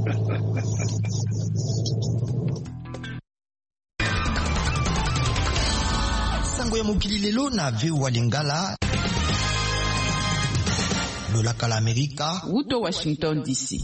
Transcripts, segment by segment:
Sango ya mokili lelo na VOA Lingala. Lolaka la Amerika. Wuto Washington DC.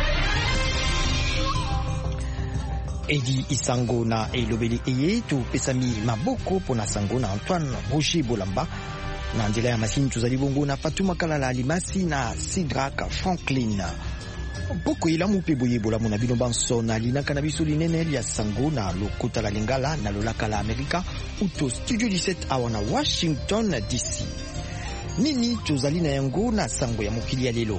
Edi Isango na elobeli eye tu pesami maboko pona sango na Antoine Roger Bolamba. Na nzela ya masini tuzali bongo na Fatuma Kalala Alimasi na Sidrak Franklin. Boko ila mupe boye bolamu na bino banso na linaka na biso linene ya sango na lokota la Lingala na lolaka la Amerika uto studio 17 awa na Washington DC. Nini tuzali na yango na sango ya mokili ya lelo.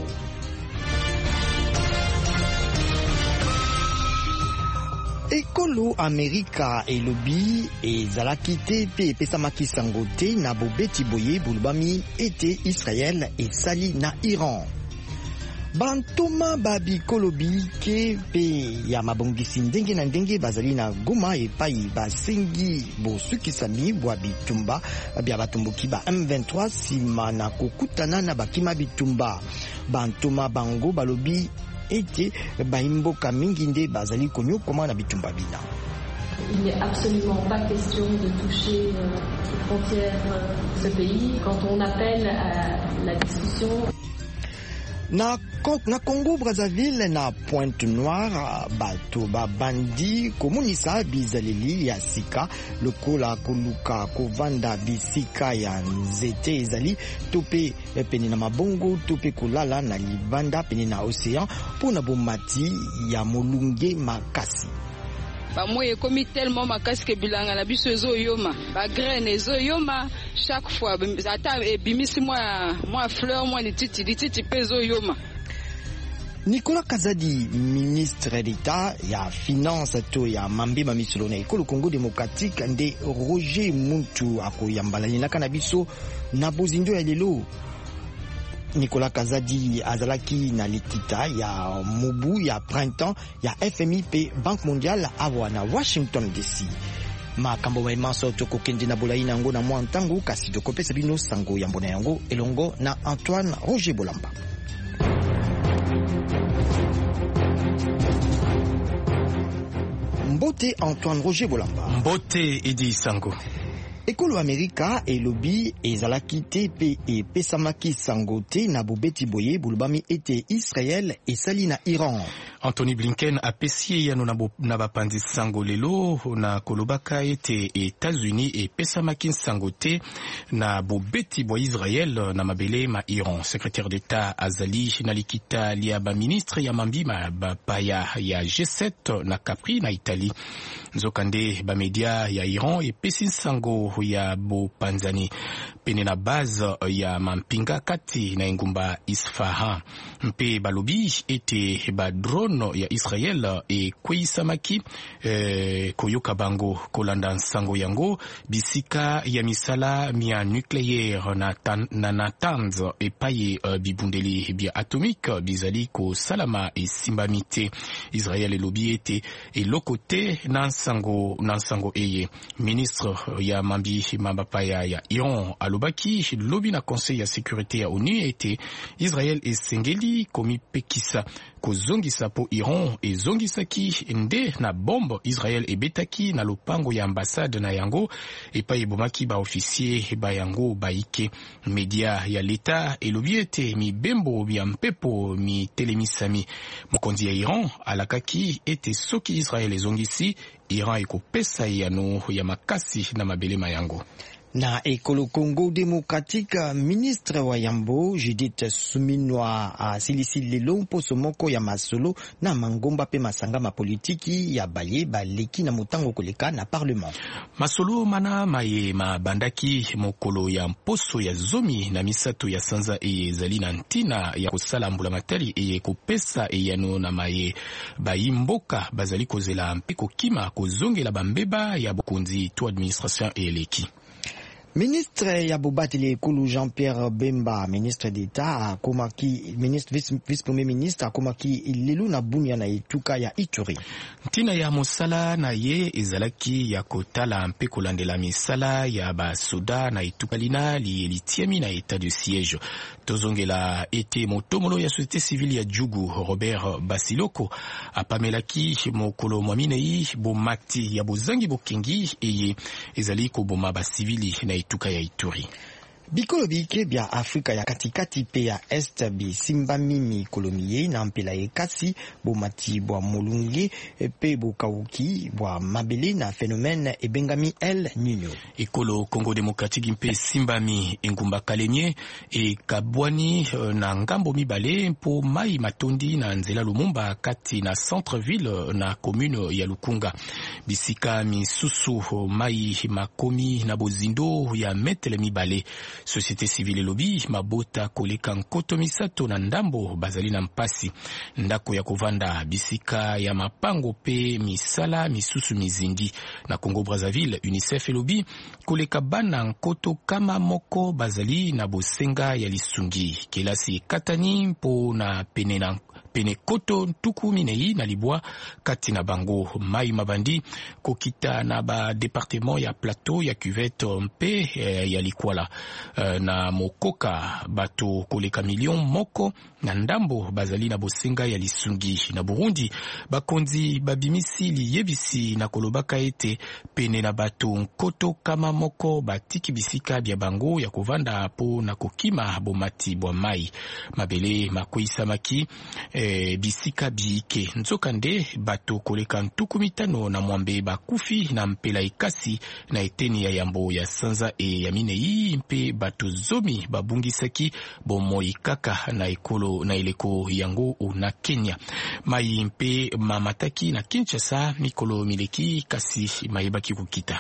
Ekolo Amerika elobi ezalaki te pe epesamaki sango te na bobeti boye bulbami ete Israel esali na Iran. Bantoma babikolobi ke pe ya mabongisi ndenge na ndenge bazali na Goma epai basengi bosukisami bwa bitumba bya batumbuki ba M23 sima na kokutana na bakima bitumba. Bantoma bango balobi ete baimboka mingi nde bazali konyokoma na bitumba bina. Il n'est absolument pas question de toucher les frontières de ce pays. Quand on appelle à la discussion... Na Congo Brazzaville na Pointe-Noire bato babandi komunisa bizaleli ya sika lokola koluka kovanda bisika ya nzete ezali tope pene na mabongo tope kolala na libanda pene na océan pona bomati ya molunge makasi. Bamoye komi tellement makasi ke bilanga na biso ezoyoma ba graine ezoyoma chaque fois ata ebimisi moi fleur moi lititi pezo yoma. Nicolas Kazadi, ministre d'État ya finance to ya mambema misolo na ekolo Congo démocratique nde Roger Muntu akoyambala linaka na biso na bozindo ya lelo. Nicolas Kazadi azalaki na litita ya mobu ya printemps ya FMI pe Banque mondiale awa na Washington DC. Makambo maimanso toko kendi na bolai nango na mwa ntango kasi tokopesa bino sango ya mbona yango elongo na Antoine Roger Bolamba. Mbote Antoine Roger Bolamba. Mbote Edi Sango. Ekolo Amerika elobi ezalaki te pe epesamaki sango te na bobeti boye bulbami ete Israel esali na Iran. Anthony Blinken apesie yano na bapandi sango lelo na kolobaka ete États-Unis epesamaki sango te na bobeti bo Israel na mabele ma Iran. Secrétaire d'État azali na likita lia ba ministre ya mambi ma bapaya ya G7 na Capri na Italie. Nzokande ba media ya Iran epesi sango ya bo panzani pene na base ya mampinga kati na engumba Isfahan. Mpe balobi ete ba drone ya Israel ekweyisamaki koyoka bango kolanda nsango yango bisika ya misala mia nucléaire na Natanz epaye bibundeli bia atomique bizali ko salama esimbamite. Israel elobi ete eloko te na nsango eye. Ministre ya mambi mabapaya ya Iran alobaki lobi na conseil ya sécurité ya ONU ete Israel esengeli komipekisa kozongisa po Iran ezongisaki nde na bombe Israel ebetaki na lopango ya ambassade na yango epa ebomaki ba officier ba yango baike. Media ya leta elobi ete mibembo bya mpepo mi telemisami. Mokonzi ya Iran alakaki ete soki Israel ezongisi Iran ekopesa yano ya makasi na mabele mayango. Na ekolo Congo démocratique, ministre wa Yambo Judith Suminwa asilisi lelo mposo moko ya masolo na mangomba pe masanga ma politiki ya baye baleki na mutango koleka na parlement. Masolo mana maye mabandaki mokolo ya mposo ya zomi na misato ya sanza ezali na ntina ya kosala mbula matari kopesa yano na maye bayimboka bazali kozela mpeko kima kozongela bambeba ya bokonzi to administration eleki. Ministre ya bobateli ekulu Jean-Pierre Bemba, ministre d'État akomaki vice-premier ministre akomaki lelo na bunia na etuka ya Ituri. Ntina ya mosala na ye ezalaki ya kotala mpe kolandela misala ya basoda na etuka lina litiemi na état de siège. Tozongela ete motomolo ya société civile ya Jugu Robert Basiloko apamelaki mokolo mwaminei bomati ya bozangi bokengi eye ezali koboma basivili na etuka ya Ituri. Bikolo bike bya Afrika ya katikati pe ya Est bisimbami mikolo miye na mpela ekasi bomati bwa molunge pe bokauki bwa mabele na phénomène ebengami El Niño. Ekolo Congo Démocratique mpe simbami engumba kalemie e kabwani na ngambo mibale mpo mai matondi na nzela Lumumba kati na centre-ville na commune ya Lukunga. Bisika misusu mai makomi na bozindo ya metele mibale. Société civile lobby mabota koleka nkoto misato na ndambo bazali na mpasi ndako ya kovanda bisika ya mapango pe misala misusu mizindi na Congo Brazzaville. UNICEF lobby koleka bana nkoto kama moko bazali na bosenga ya lisungi kelasi katani mpo na pene koto tuku minei na libwa kati na bango mai mabandi kokita na ba département ya plateau ya cuvette mpe ya likwala na mokoka bato koleka million moko na ndambo bazali na bosenga ya lisungi. Na Burundi bakonzi babimisi liyebisi na kolobaka ete pene na bato nkoto kama moko batiki bisika bya bango ya kovanda po na kokima bomati bwa mai mabele makoisamaki bisika biike nzoka nde bato koleka ntuku mitano na mwambe bakufi na mpela ikasi na eteni ya yambo ya sanza e ya minei mpe bato zomi babungisaki bomoi kaka na ekolo na eleko yango na Kenya. Mai mpe mamataki na Kinshasa mikolo mileki kasi mayebaki kukita.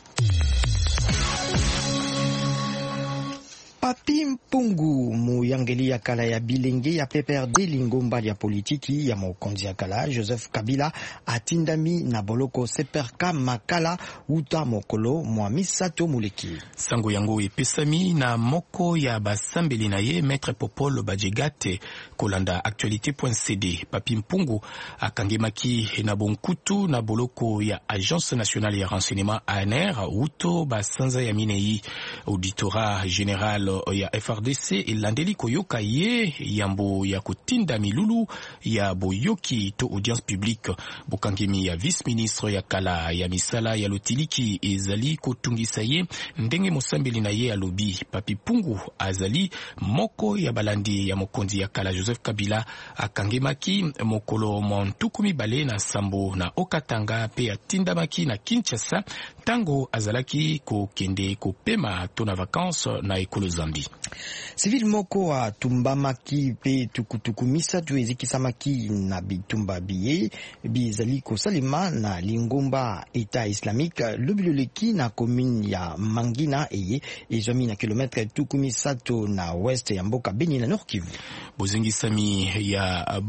Papi Mpungu muyangeli ya kala ya bilenge ya PPRD lingomba ya politiki ya mokonzi ya kala Joseph Kabila atindami na boloko seperka makala uta mokolo mwa misato muleki. Sango yango epesami na moko ya basambeli na ye Maître Popol Bajegate kolanda actualité.cd. Papi Mpungu akangemaki na bonkutu na boloko ya Agence Nationale ya Renseignement ANR uto basanza ya minei auditorat général ya FRDC elandeli koyoka ye yambo ya kutinda milulu ya boyoki to audience publique. Bokangemi ya vice-ministre ya kala ya misala ya lotiliki ezali kotungisa ye ndenge mosambeli na ye alobi. Papi Mpungu azali moko ya balandi ya mokonzi ya kala Joseph Kabila akangemaki mokolo montuku mibale na sambo na Okatanga pe atindamaki na Kinshasa tango azalaki kokende kopema to na vacances na ekolo Zambi. Civil moko atumbamaki pe tukutuku misatu ezikisamaki na bitumba biye bizali kosalema na lingomba État islamique lobiloleki na commune ya Mangina eye ezomi na kilometre tuku misatu na west ya mboka Beni na Nord Kivu. Bozengisami ya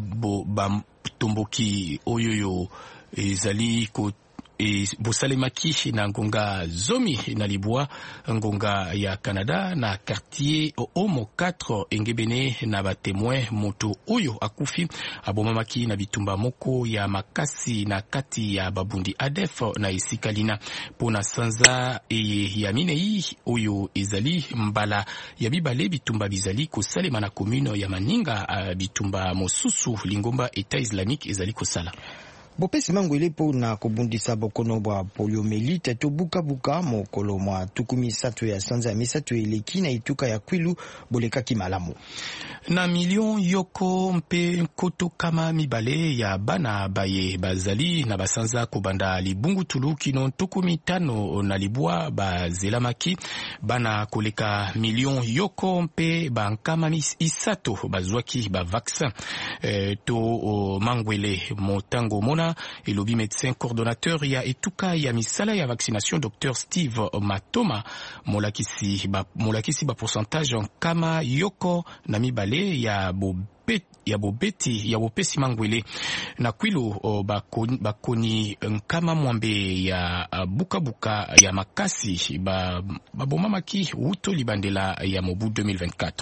tomboki oyoyo ezali ko bosalemaki na ngonga zomi na libwa ngonga ya Canada na quartier Omo 4 engebene na batemoin moto oyo akufi abomamaki na bitumba moko ya makasi na kati ya babundi ADF na esikalina pona sanza ya minei oyo ezali mbala ya bibale bitumba bizali kosalema na commune ya Maninga bitumba mosusu lingomba État islamique ezali kosala. Bopesi mango ilepo na kobundisa bokono bwa poliomelite to buka mokolo mwa tuku misato ya sanza ya misato eleki na ituka ya Kwilu bolekaki malamu. Na million yoko mpe koto kama mibale ya bana baye bazali na basanza kobanda libungu tulu kino tuku mitano na libwa bazelamaki bana koleka million yoko mpe bankama isato bazwaki ba vaccin to mangwele motango mona kuna elobi médecin coordonnateur ya etuka ya misala ya vaccination Dr Steve Matoma molakisi ba pourcentage kama yoko na mibale ya bopesi mangwele na kwilo bakoni nkama mwambe ya bukabuka ya makasi babomamaki uto libandela ya mobu 2024.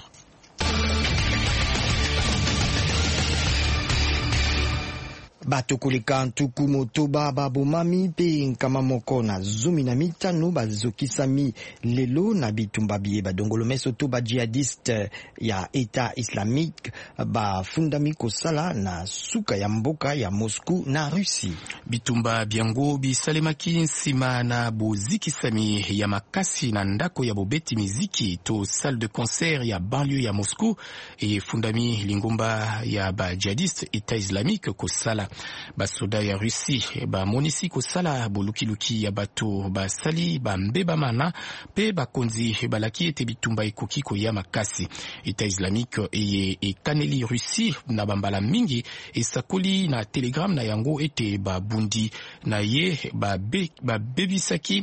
Bato koleka ntuku motoba babomami pe nkama moko na 15 bazokisami lelo na bitumba biye badongolo meso to ba jihadiste ya État islamique bafundami kosala na suka ya mboka ya Moscou na Russie. Bitumba biango bisalemaki nsima na bozikisami ya makasi na ndako ya bobeti miziki to salle de concert ya banlieue ya Moscou e fundami lingomba ya ba jihadiste État islamique kosala. Basoda ya Russie bamonisi kosala bolukiluki ya bato basali bambeba mana pe bakonzi balaki ete bitumba ekoki koya makasi. État islamique ekaneli Russie na bambala mingi esakoli na telegram na yango ete babundi na ye babebisaki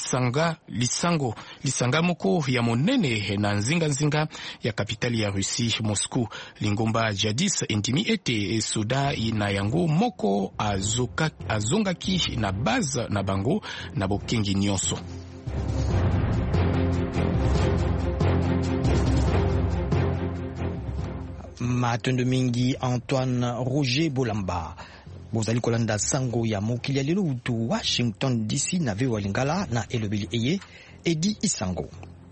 lisanga moko ya monene na nzinga ya kapitali ya Russie Moscou. Lingomba jihadiste endimi ete soda na yango moko azongaki na base na bango na bokengi nyonso. Matondo mingi Antoine Roger Bolamba. Bozali kolanda sango ya mokili ya lelo utu Washington DC na vewa lingala na elobeli eye Edi Isango.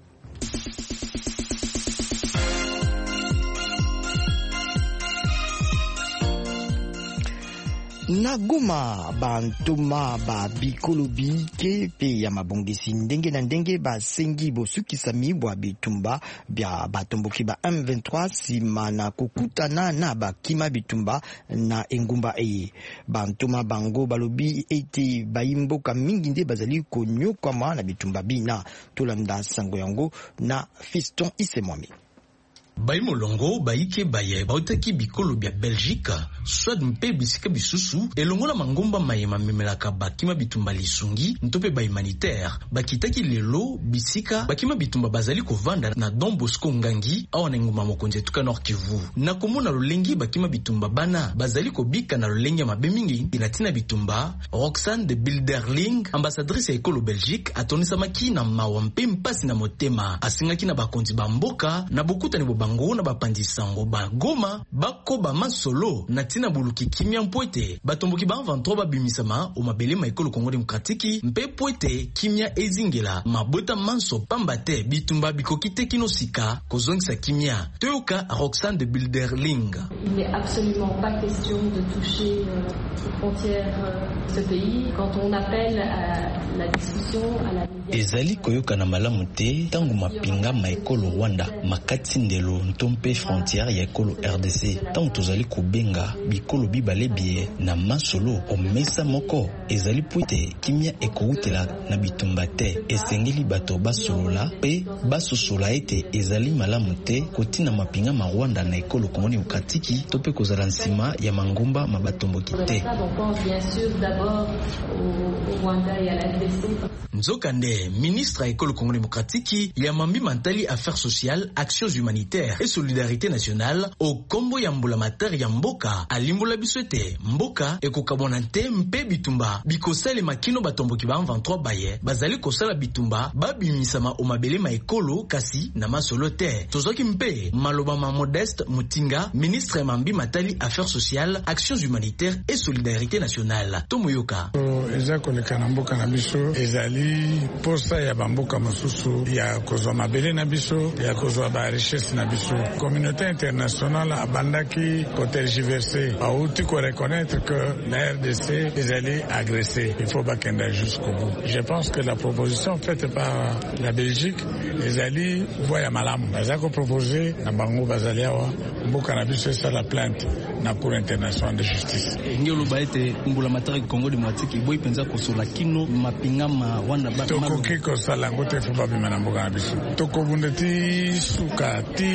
Na Goma bantoma ba bikolobi ke pe ya mabongisi ndenge na ndenge basengi bosukisami bwa bitumba bya batomboki ba M23 sima na kokutana na bakima bitumba na engumba eye. Bantoma bango balobi ete bayimboka mingi nde bazali konyokama na bitumba bina. Tolanda sango yango na Fiston Isemwami. Bayi molongo bayike baye bautaki bikolo bya Belgique soit mpe bisika bisusu elongola mangomba mayema memelaka bakima bitumba lisungi ntope ba humanitaire bakitaki lelo bisika bakima bitumba bazali kovanda na Don Bosco Ngangi awa na nguma mokonze tuka Nord Kivu na komona lolengi bakima bitumba bana bazali kobika na lolengi mabe mingi inatina bitumba. Roxane de Bilderling ambassadrice ya ekolo Belgique atonisa maki na mawampe mpasi na motema asingaki na bakonzi bamboka na bokuta ni bango na bapandisango ba Goma bakoba masolo na tina buluki kimia mpoete batomboki ba 23 babimisama o mabele ma ekolo Congo Democratique mpe poete kimia ezingela mabota manso pambate bitumba bikokite kinosika kozongisa kimia toyoka Roxane de Bilderling. Il n'est absolument pas question de toucher les frontières de ce pays quand on appelle à la discussion à la ezali koyoka na malamu te tangu mapinga ma ekolo Rwanda makati ndelo ntompe frontière ya ekolo RDC tangu tozali kobenga bikolo bibalebie na masolo omesa moko ezali puite kimia ekoutela na bitumba te esengeli bato basolola pe basosola ete ezali malamu te kotina mapinga ma Rwanda na ekolo Congo Democratique tope kozala nsima ya mangomba mabatomboki te. On pense bien sûr d'abord au Rwanda et à la RDC. Nzokande, ministre à l'école Congo Démocratique, Yamambi Mantali Affaires sociales, actions humanitaires et solidarité nationale au Kombo Yambola Mater Yamboka, à Limbola Biswete, Mboka, et Kokabonante Mpe Bitumba, Bikosele Makino Batombo Kiba 23 Baye, Bazali Kosala Bitumba, Babi Misama Omabele Ma Ekolo, Kasi, Nama Solote, Tozoki Mpe, Malobama Modeste Mutinga, ministre Yamambi Matali Affaires sociales, actions humanitaires et solidarité nationale. Tomoyoka. Posta ya bamboka mosusu ya kozwa mabele na biso ya kozwa ba richesse na biso communauté internationale abandaki kotergiverser auti ko reconnaître que la RDC est allée agresser. Il faut bakenda jusqu'au bout. Je pense que la proposition faite par la Belgique les alliés voya malamu bazako proposer na bango bazaliawa mboka na biso ça la plainte na cour internationale de justice ngelo baete ngula matari Congo Democratique boy penza kosola kino mapinga ma Rwanda toko kiko sala ngote fuba bima na mboka na biso toko bundeti suka ti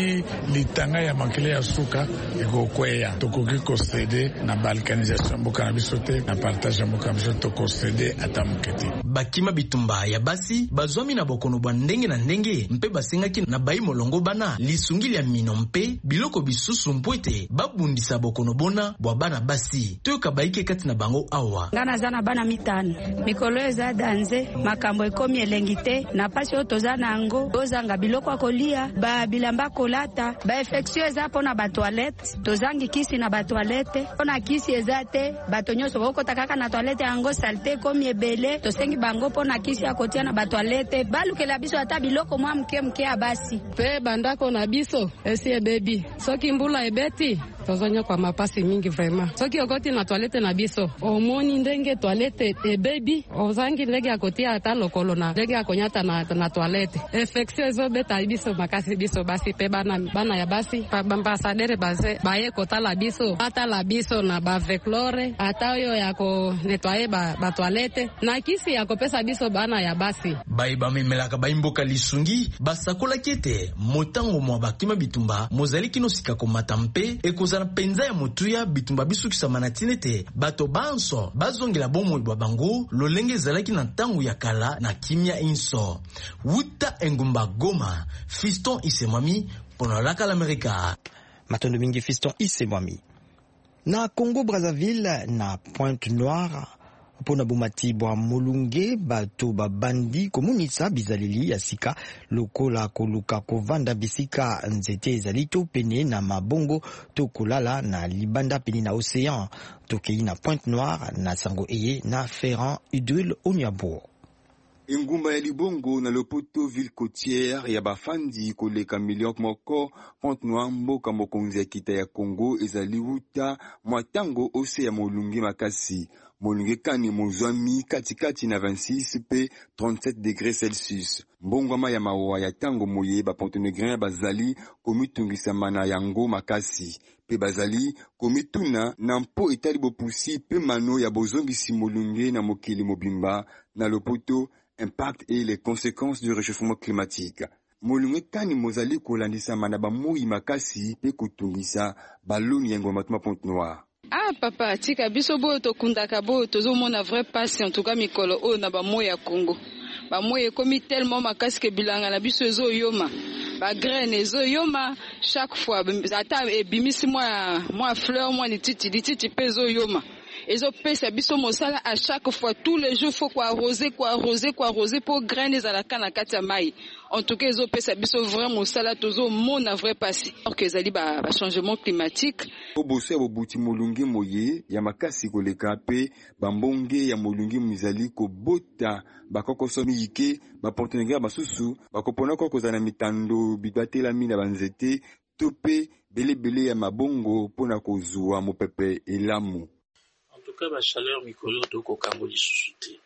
soki litanga ya makili ya suka ekokweya tokoki kosede na balkanisation mboka na biso te na partage ya mboka na biso tokosede ata moke te. Bakima bitumba ya basi bazwami na bokono bwa ndenge na ndenge mpe basengaki na bayi molongo bana lisungi ya mino mpe biloko bisusu mpo ete babundisa bokono bona bwa bana basi toyoka bayike kati na bango awa. Ngana zana bana mitano mikolo eza danze makambo ekomi elengi te na pasi oyo toza na yango tozanga biloko ya kolia bilamba kolata bainfektio eza mpona batoilette tozangi kisi na batoilette mpona kisi eza te bato nyonso bakokota kaka na toilette yango salte ekomi ebele tosengi bango mpona kisi ya kotia na batoilette balukela biso ata biloko mwa mke ya basi mpe bandako na biso esi ebebi soki mbula ebeti tozonya kwa mapasi mingi vraiment soki okoti na toilette na biso omoni ndenge toilette ebebi ozangi ndenge ya kotia ata lokolo na ndenge ya konyata na toilette infection ezobeta biso makasi biso basi pe bana ya basi bambasadere baze baye kotala biso atala biso na baveclore ata oyo ya ko nettoyer ba toilette na kisi ya kopesa biso bana ya basi bayi bamemelaka bayimboka lisungi basakola kete motango mwa bakima bitumba mozali kino sika komata mpe ekozala penza ya motuya bitumba bisukisa manatine te bato banso bazongela bomoi bwa bango lolenge ezalaki na ntango ya kala na kimia inso wuta engumba Goma Fiston Isemwami pona laka l'Amerika. Matondo mingi Fiston Isemwami. Na Congo Brazzaville na Pointe Noire pona bomati bwa molunge bato babandi komunisa bizaleli ya sika lokola koluka kovanda bisika nzete ezali to pene na mabongo to kolala na libanda pene na océan tokei na Pointe Noire na sango eye na Ferrand Udril Onyabo. Ingumba ya libongo na lopoto ville côtière ya bafandi koleka million moko Pointe Noire mboka mokonzi ya kita ya Congo ezali wuta mwatango ose ya molunge makasi molunge kani mozwami katikati na 26 pe 37 degrés Celsius mbongwama ya mawa ya tango moye ba Pontenegrin bazali komitungisa na yango makasi pe bazali komituna na mpo etali bopusi pe mano ya bozongisi molunge na mokili mobimba na lopoto impact et les conséquences du réchauffement climatique. Molunge kani mozali kolandisa na bamui makasi pe kutungisa baloni ya ngoma tuma Pointe Noire. Ah papa tika biso boyo tokundaka boyo tozomona vrai passe en tout cas mikolo oyo na bamoi ya Congo. Bamoi ekomi tellement makasi ke bilanga na biso ezoyoma. Ba graine ezoyoma chaque fois ata ebimisi mwa fleur mwa lititi pe ezoyoma. Ezopesa biso mosala à chaque fois tous les jours faut arroser pour graines ezalaka na kati ya mai. En tout cas ezopesa biso vraiment mosala tozo mona vrai passé. Alors que ezali ba changement climatique. Oboso ya bobuti molunge moye ya makasi koleka pe bambonge ya molunge mizali kobota bakokoso miyike ba Pontenegrin basusu bakopona kokozana mitando bibatelami na banzete to pe belebele ya mabongo pona kozwa mopepe elamu. En tout cas, la chaleur mikolo toko kango lisusu te.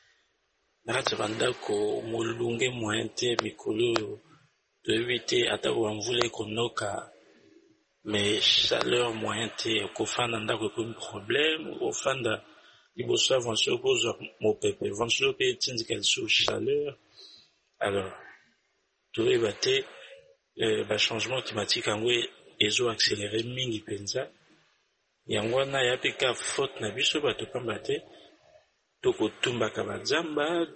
Nakati bandako molunge moyen te mikolo toyebi te ata wamvula ekonoka mais chaleur moyen te kofanda ndako ekomi problème ofanda liboso avanso kozwa mopepe avanso pe etindika lisusu chaleur. Alors toyeba te ba changement climatique yango ezo accélérer mingi penza yango wana ya pe ka faute na biso bato pamba te tokotumbaka banzamba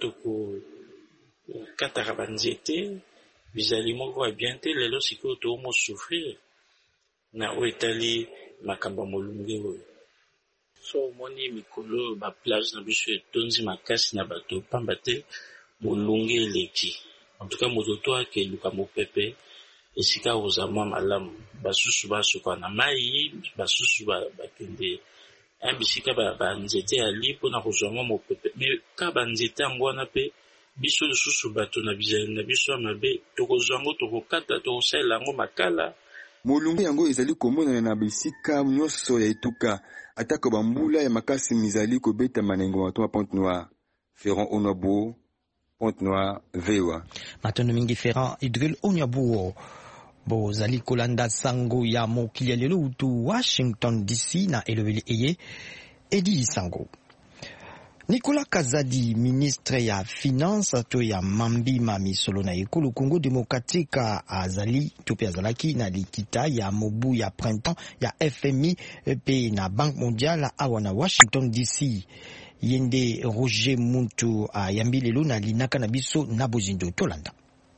tokokataka banzete bizali moko ya bien te lelo sikoyo toomo souffrir na oyo etali makambo ya molunge oyo so omoni mikolo baplage na biso etonzi makasi na bato pamba te molunge eleki en tout cas moto to akeluka mopepe esika ozamwa malamu basusu basuka na mai basusu bakende bisika banzete ya lipo na kozwama mopepe me ka banzete yango wana pe biso lisusu bato na bizali na biso ya mabe tokozwango tokokata tokosalela yango makala molunge yango ezali komonana na bisika nyonso ya etuka atako bambula ya makasi mizali kobeta manengo matoma Pointe Noire. Ferrand Onyabo, Pointe Noire, VOA. Matondo mingi Ferrand Udril Onyabo bozali kolanda sango ya mokili ya lelo utu Washington DC na elobeli eye Edi Sango. Nicolas Kazadi, ministre ya finance to ya mambima misolo na ekulu Congo Démocratique azali tope azalaki na likita ya mobu ya printemps ya FMI pe na Banque mondiale awa na Washington DC. Yende Roger Muntu yambilelo na linaka na biso na bozindo tolanda.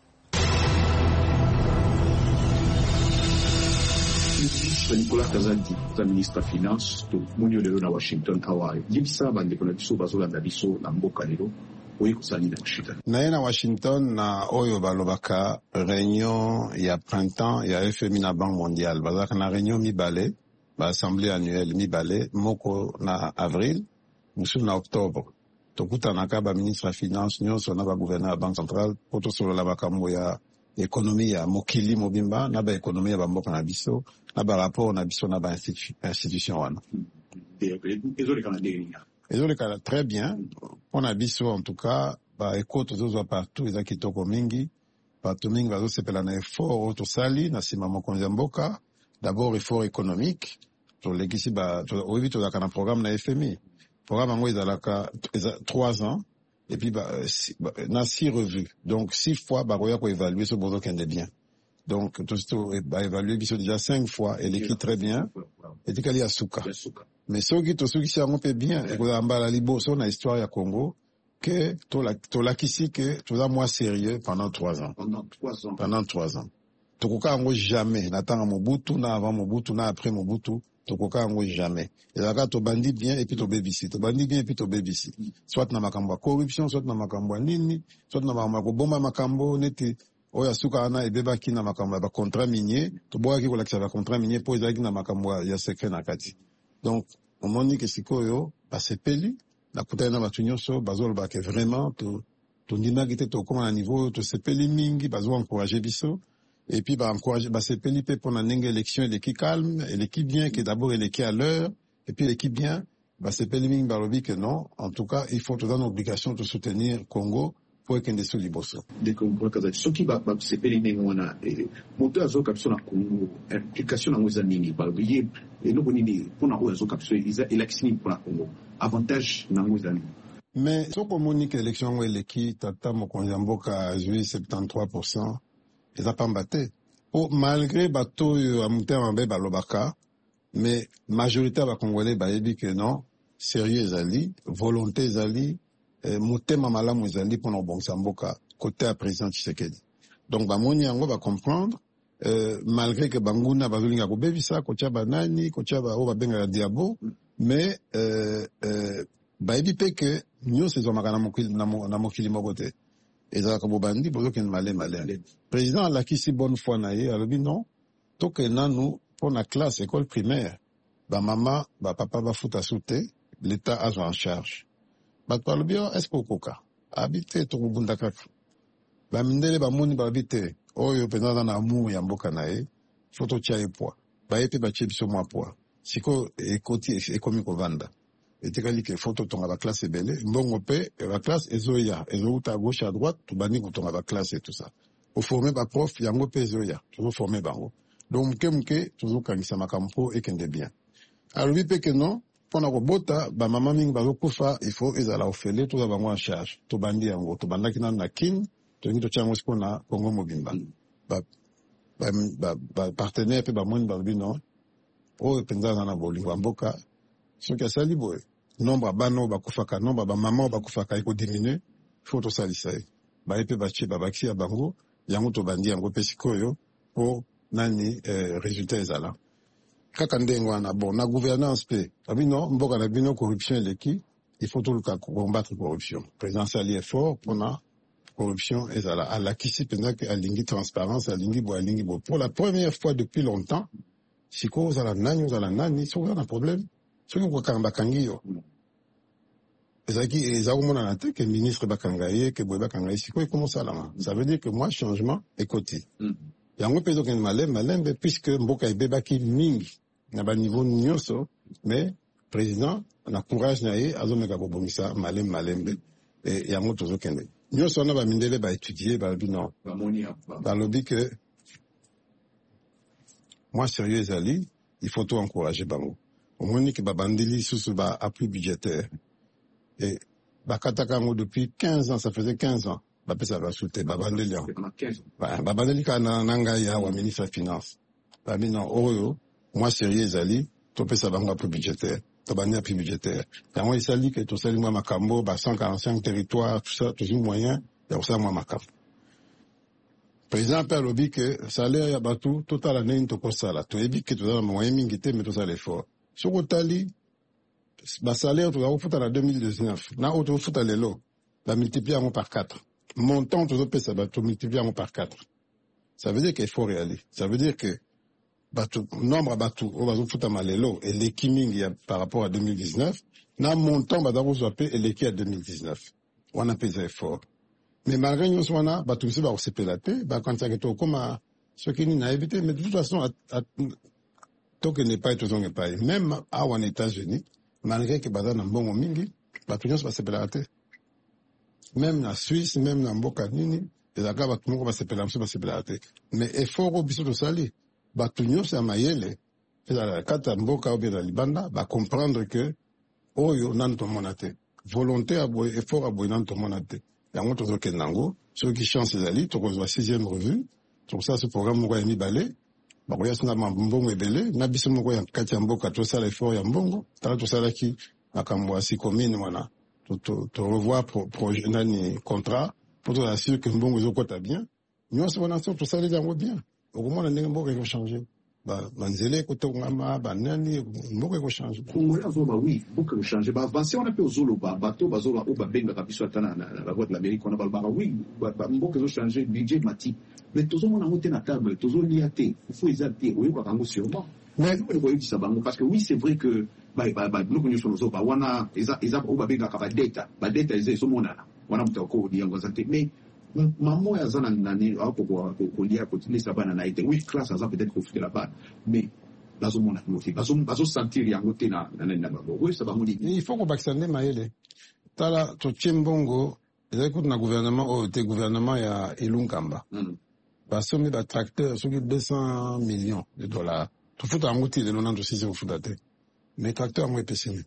Nicolas Kazadi, ministre de finance to munyo lelo na Washington Hawaii. Jibisa bande kuna biso bazolanda biso na mboka lelo oyi kusali na Washington. Na Washington na oyo balobaka réunion ya printemps ya FMI na Banque mondiale. Bazaka na réunion mibale, ba assemblée annuelle mibale moko na avril, musu na octobre. Tokutanaka ba ministre de finance nyonso na ba gouverneur ya Banque centrale poto solo la makambo ya économie ya mokili mobimba na ba économie ya bamboka na biso na ba rapport na biso na ba institution wana. Ezolekana très bien. On a biso en tout cas ba écoute zozo partout eza kitoko mingi. Partout mingi bazo sepela na effort tosali na sima mokonzi mboka. D'abord effort économique. To lekisi ba to obi to zakana programme na FMI. Programme ngo ezalaka 3 ans. Et puis, na 6 revues. Donc, 6 fois, baroya pour évaluer ce besoin qu'on est bien. Donc, tout ça, évaluer, déjà 5 fois, et l'équipe très bien. Et tu qu'elle y a souka. Mais ceux qui s'y ont fait bien, et qu'on a la libo, sur la histoire ya Congo, que, to la kisi, que, tout ça, moi, sérieux, pendant 3 ans. Pendant 3 ans. Tokoka ango jamais. N'attend Mobutu, na avant Mobutu, na après Mobutu. Tokoka ango jamais. Et là, to bandi bien et puis to BBC. To bandi bien et puis to BBC. Soit na makambo corruption, soit na makambo nini, soit na makambo bomba makambo neti oya suka ana ebeba ki na makambo ba contrat minier, to boya ki ko lakisa ba contrat minier po ezaki na makambo ya secret na kati. Donc, on moni que sikoyo ba sepeli na kutana na batunyo so bazolo ba ke vraiment to ndima gite to koma na niveau to sepeli mingi bazo encourager biso. Et puis, encourager, c'est Pelipe pour la élection, l'équipe calme, et l'équipe bien, qui d'abord est l'équipe à l'heure, et puis l'équipe bien, c'est Pelipe Barobi que non. En tout cas, il faut toute une obligation de soutenir Congo pour qu'il y ait des sous-libosso. Dès qu'on voit que ce qui va, c'est Pelipe, on a, monter à zo capsule à Congo, implication à Mozambique, Barobi, et nous, pour la zo capsule, il a qui pour la Congo. Avantage, dans Mozambique. Mais, ce qu'on monique l'élection, l'équipe, tata, Mokonjamboka, a joué 73%. Eza pambate. Malgré bateau à Moutemambe balobaka, mais majorité ba Congolais bayebi que non, sérieux ezali, volonté ezali, Moutema malamu ezali pour nos bons samboka, côté à président Tshisekedi. Donc bamoni yango ba comprendre, malgré que banguna bazolinga ko bebisa, ko tia banani, ko tia ba o ba benga la diabo, mais bayebi pe que nyo saison makana na mokili mokote. Et ça, comme bandi, pour que malé. Président, la qui si bonne foi naïe, elle dit non. Tant que nous, pour la classe, école primaire, ba maman, ba papa, ba fout à sauter, l'État a en charge. Ba parle bien, est-ce qu'on coca? Habiter, tout le monde d'accord. Ba mindele, ba mouni, ba habiter. Oh, yo, pendant dans l'amour, yamboka naïe, photo tia et poids. Ba epe, ba tchèbi sur moi poids. Siko, et côté, et comme ko vanda. Et tu as photo ton la classe est belle, bon opé, la classe est zoya, et à gauche à droite, tout bani pour ton la classe et tout ça. Au former ba prof, yango pe zoya, toujours formé bango. Donc mke toujours quand ça makampo et kende bien. Alors lui pe que non, pendant ko bota, ba maman ming ba kufa, il faut ezala ofele tout bango en charge. To bandi yango, to banda kina na kin, to ngi to chango skona Congo mobimba. Ba partenaire pe ba moun ba non. Oh penza na bolingo mboka. Ce qui a sali boy. Nombre bano bakufaka, nombre ba maman bakufaka iko diminuer. Faut to sali sai. Ba epe bachi ba baksi ya bango, yango to bandi yango pesikoyo po nani résultat ezala. Kaka ndengo wana bon na gouvernance pe. Abi non, mboka na bino corruption l'équipe, il faut tout le cas combattre corruption. Président sali est fort pour na corruption ezala. Ala kisi penza que alingi transparence, alingi bo. Pour la première fois depuis longtemps, siko ozala nani, so on a un problème. Ce qui est Bakangiyo. Ezaki na te que ministre Bakangaye, que Boy Bakangaye, c'est quoi comment ça là? Ça veut dire que moi changement est côté. Yango peso ken malem puisque mboka ebeba ki mingi na ba niveau nyoso, mais président na courage na ye azomeka ko bongisa malem et yango tozo kende. Nyoso na ba mindele ba étudier ba non. Ba lobby que moi sérieux Ali, il faut tout encourager bango. Au moins que babandili sous ba appui budgétaire et Bakatakango depuis 15 ans, ça faisait 15 ans. Bapesa basute, babandeli yango. Babandeli ka nanga ya wa ministre des Finances. Babina oyo, moi sérieux ezali, topesa bango appui budgétaire. Tobani appui budgétaire. Yango esali que tosali mwa makambo, 145 territoires, tout ça, tous les moyens, ya osala mwa makambo. Président Père lobi que salaire ya batu, total année tokosala. Toyebi que tozala moyen mingi te, mais tosala effort. Soko tali, salaire toza kofuta na 2019. Na oto kofuta lelo, ba multiplier yango par 4. Montant tozopesa bato multiplier yango par 4. Ça veut dire qu'il faut réaliser. Ça veut dire que bato, nombre bato, o bazofuta malelo, et l'équipe mingi par rapport à 2019, na montant badako zoapé et l'équipe à 2019. On a pesé effort. Mais malgré nous, on a bato aussi ba osepela te, ba quand ça keto comme ce qui n'a évité, mais de toute façon, tant que n'est pas et pas. Même aux États-Unis, malgré que baza na mbongo mingi, bato nyonso basepela te. Même na Suisse, même na mboka nini, ezaka bato moko basepela mso basepela te. Mais effort au biso tosali, bato nyonso ya mayele, ezala kata mboka obi na libanda, ba comprendre que oyo nanu tomona te. Volonté à boye, effort à boye nanu tomona te. Yango tozoke nango, ceux qui chance ezali, tokozwa 6e revue, pour ça ce programme moko ya mibale, bakoya sina mbongo ebele, na biso moko ya kati ya mboka tosala effort ya mbongo, tala tosalaki makambo ya si commune wana. To revoir projet nani contrat pour te assurer que mbongo ezokota bien. Nyonso wana so tosala yango bien. Okomona ndenge mboka eko changer. Banzele kotongama banani mboka eko changer. Congolais azoba oui, mboka eko changer. Ba avancer on a pe ozolo ba bato bazola o ba benga kabiso atana na la voie de l'Amérique on a ba oui, mboka eko changer budget mati. Mais tozomona ngote na table, tozolia te, faut ezate, oyo kwa kango sûrement. Mais parce que oui, c'est vrai que nous connaissons wana eza o babenga ka data eza somonana wana mutako odi yango zate mais maman ya zana nani hapo kwa lia continuer ça bana na ite oui classe ça peut-être qu'on fait là-bas mais bazomona noté bazo sentir yango te na babo oui ça va moni il faut qu'on vacciner maele tala to chimbongo ezako na gouvernement o te gouvernement ya Ilunkamba basomi ba tracteur sur 200 millions de dollars tout faut en route le nom de 6 au fondate. Mais tracteur mo epesini.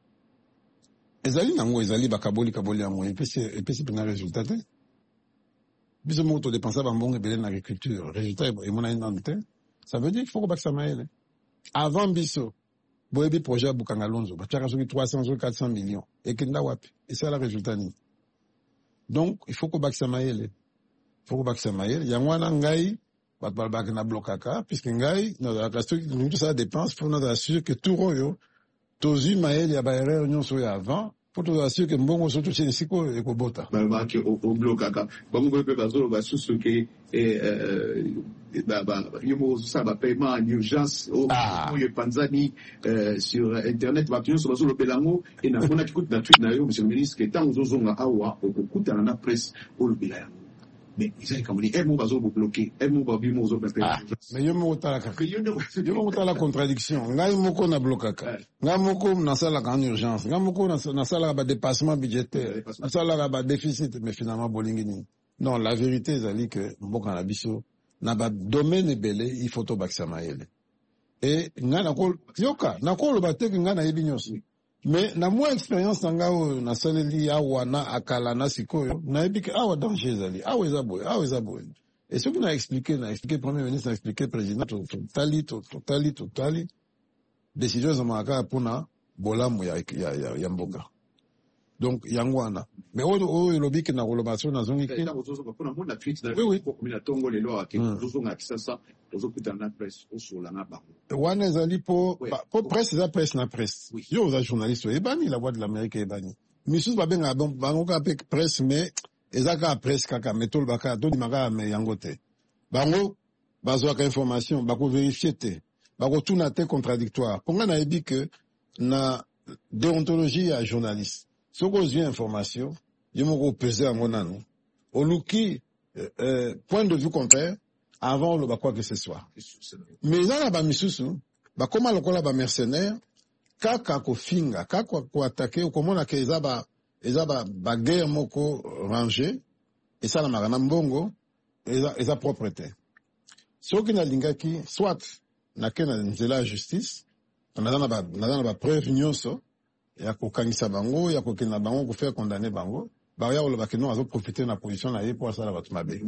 Ezali nango ezali bakaboli yango epesi pena résultat te. Biso mo to dépenser ba mbongo ebele na agriculture, résultat e mona inante. Ça veut dire qu'il faut ko bakisa maele. Avant biso, boyebi projet bukanga lonzo, ba tiaka soki 300 ou 400 millions et kenda wapi. Et ça la résultat ni. Donc il faut ko bakisa maele. Faut ko bakisa maele, yango wana ngai batbalbaki na blokaka puisque ngai na question nous tout ça dépense pour nous assurer que tout royo tozi maeli ya baerreur nyonso ya avant pour nous assurer que mbongo soto chez siko ekobota balbaki o blokaka bango pe bazolo basusu ke yomo ça ba paiement en urgence au Tanzanie sur internet ba nyonso bazolo belango et na kona kikuta na tweet na yo monsieur le ministre que tant ozonga awa okuta na presse au belango. Mais ils ont comme dit, elle m'a bloqué, elle m'a pas vu mon autre mais yo mo ta la contradiction. Ngai moko na blokaka. Ngai moko na sala en urgence. Ngai moko na sala ba dépassement budgétaire. Na sala ba déficit mais finalement bolingini. Non, la vérité est que mboka na biso na ba domaine belé, il faut to bakisa maele. Et ngai na ko yoka, na ko lo ba te ngai na yebi nyonso. Mais na moi expérience nanga o na saleli awa na akala na sikoyo na ebike awa danger zali awa ezaboy et ce qui n'a expliqué premier ministre n'a expliqué président totali décision za maka pona bolamu ya mboka donc yangwana mais o lobiki na relation na zongi ke pona mona tweet na comme na tongo le loi ke zozonga kisasa tozokuta na presse osola na bango wana ezali po presse za presse na presse yo za journaliste ebani la voix de l'Amérique ebani misus babenga bango ka pe presse mais ezaka presse kaka metol baka to dimaka me yangote bango bazwa ka information bako vérifier te bako tuna te contradictoire ponga na ebi que na déontologie ya journaliste soko zwi information yemoko peser en nanu oluki point de vue contraire avant le quoi que ce soit mais là ba misusu ba koma lokola ba mercenaire kaka ko finga kaka ko attaquer ko mona ke ezaba ba guerre moko rangé et ça la marana mbongo eza propreté soki na lingaki soit na kena nzela justice na ba preuve nyonso ya kokangisa bango ya kokenda bango ko faire condamner bango ba ya oloba ke non azo profiter na position na ye pour ça la batu mabe.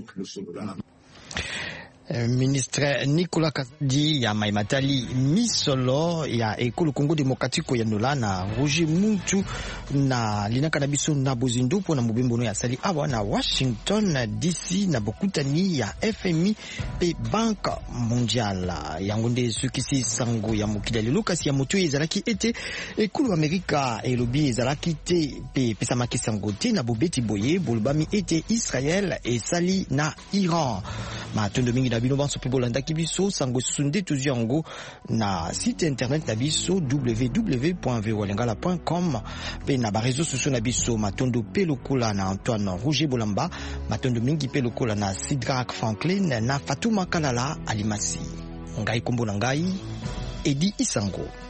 Ministre Nicolas Kazadi ya Maimatali misolo ya ekolo Congo Demokratiko ya Nolana Roger Muntu na linaka na biso na bozindo po na mobimbono ya sali awa na Washington DC na bokutani ya FMI pe Banque Mondiale yango nde sukisi sango ya mokili Lucas ya moto ezalaki ete ekolo Amerika elobi ezalaki te pe pesamaki sango te na bobeti boye bolbami ete Israël esali na Iran matondo mingi na bino banso pe bolanda kibiso sango sunde tuziango na site internet na biso www.volengala.com pe na ba réseaux sociaux na biso matondo pe lokola na Antoine Roger Bolamba matondo mingi pe lokola na Sidrak Franklin na Fatuma Kalala Alimasi ngai kombo na ngai Edi Isango.